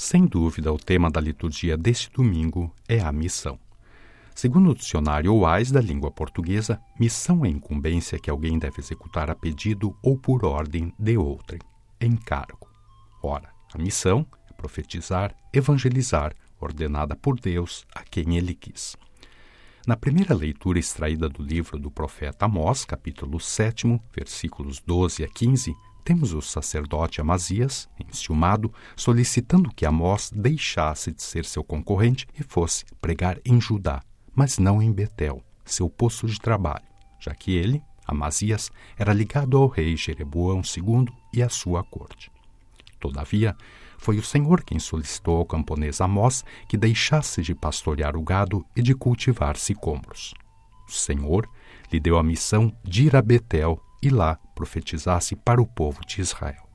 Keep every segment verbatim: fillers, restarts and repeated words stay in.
Sem dúvida, o tema da liturgia deste domingo é a missão. Segundo o dicionário Wise da língua portuguesa, missão é incumbência que alguém deve executar a pedido ou por ordem de outrem, encargo. Ora, a missão é profetizar, evangelizar, ordenada por Deus a quem Ele quis. Na primeira leitura extraída do livro do profeta Amós, capítulo sete, versículos doze a quinze, temos o sacerdote Amazias, enciumado, solicitando que Amós deixasse de ser seu concorrente e fosse pregar em Judá, mas não em Betel, seu posto de trabalho, já que ele, Amazias, era ligado ao rei Jeroboão segundo e à sua corte. Todavia, foi o Senhor quem solicitou ao camponês Amós que deixasse de pastorear o gado e de cultivar sicômoros. O Senhor lhe deu a missão de ir a Betel e lá profetizasse para o povo de Israel.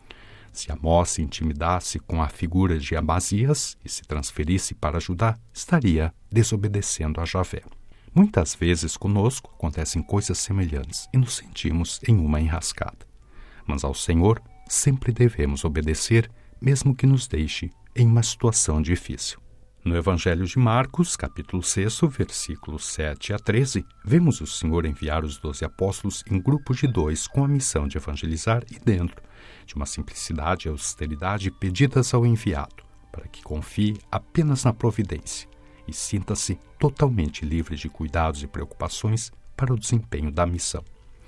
Se Amós se intimidasse com a figura de Amazias e se transferisse para Judá, estaria desobedecendo a Javé. Muitas vezes conosco acontecem coisas semelhantes e nos sentimos em uma enrascada. Mas ao Senhor sempre devemos obedecer, mesmo que nos deixe em uma situação difícil. No Evangelho de Marcos, capítulo seis, versículos sete a treze, vemos o Senhor enviar os doze apóstolos em grupos de dois com a missão de evangelizar e dentro de uma simplicidade e austeridade pedidas ao enviado, para que confie apenas na providência e sinta-se totalmente livre de cuidados e preocupações para o desempenho da missão.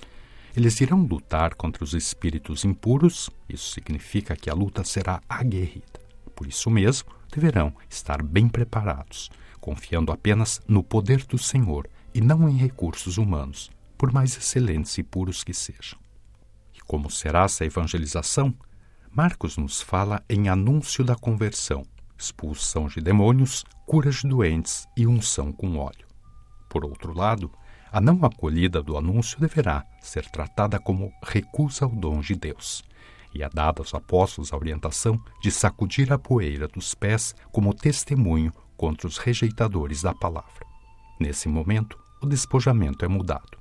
Eles irão lutar contra os espíritos impuros, isso significa que a luta será aguerrida. Por isso mesmo, deverão estar bem preparados, confiando apenas no poder do Senhor e não em recursos humanos, por mais excelentes e puros que sejam. E como será essa evangelização? Marcos nos fala em anúncio da conversão, expulsão de demônios, cura de doentes e unção com óleo. Por outro lado, a não acolhida do anúncio deverá ser tratada como recusa ao dom de Deus, e é dada aos apóstolos a orientação de sacudir a poeira dos pés como testemunho contra os rejeitadores da palavra. Nesse momento, o despojamento é mudado.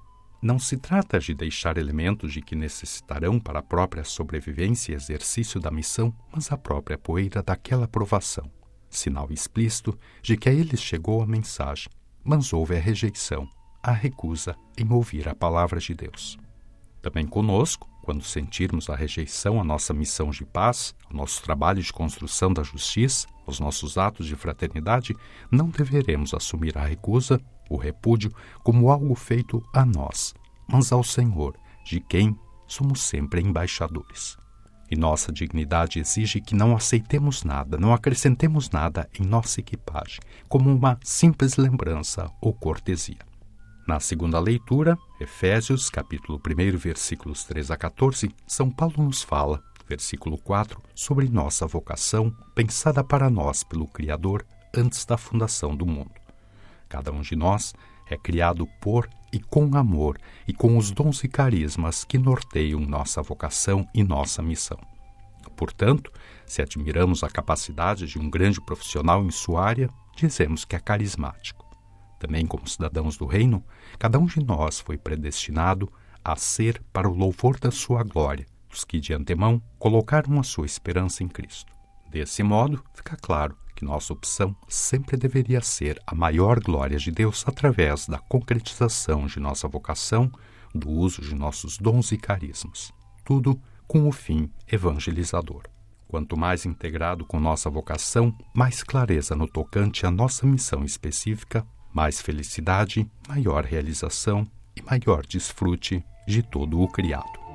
Não se trata de deixar elementos de que necessitarão para a própria sobrevivência e exercício da missão, mas a própria poeira daquela provação, sinal explícito de que a eles chegou a mensagem, mas houve a rejeição, a recusa em ouvir a palavra de Deus. Também conosco, quando sentirmos a rejeição à nossa missão de paz, ao nosso trabalho de construção da justiça, aos nossos atos de fraternidade, não deveremos assumir a recusa, o repúdio, como algo feito a nós, mas ao Senhor, de quem somos sempre embaixadores. E nossa dignidade exige que não aceitemos nada, não acrescentemos nada em nossa equipagem, como uma simples lembrança ou cortesia. Na segunda leitura, Efésios, capítulo um, versículos três a quatorze, São Paulo nos fala, versículo quatro, sobre nossa vocação, pensada para nós pelo Criador antes da fundação do mundo. Cada um de nós é criado por e com amor e com os dons e carismas que norteiam nossa vocação e nossa missão. Portanto, se admiramos a capacidade de um grande profissional em sua área, dizemos que é carismático. Também, como cidadãos do reino, cada um de nós foi predestinado a ser para o louvor da sua glória, os que de antemão colocaram a sua esperança em Cristo. Desse modo, fica claro que nossa opção sempre deveria ser a maior glória de Deus através da concretização de nossa vocação, do uso de nossos dons e carismas. Tudo com o fim evangelizador. Quanto mais integrado com nossa vocação, mais clareza no tocante à nossa missão específica, mais felicidade, maior realização e maior desfrute de todo o criado.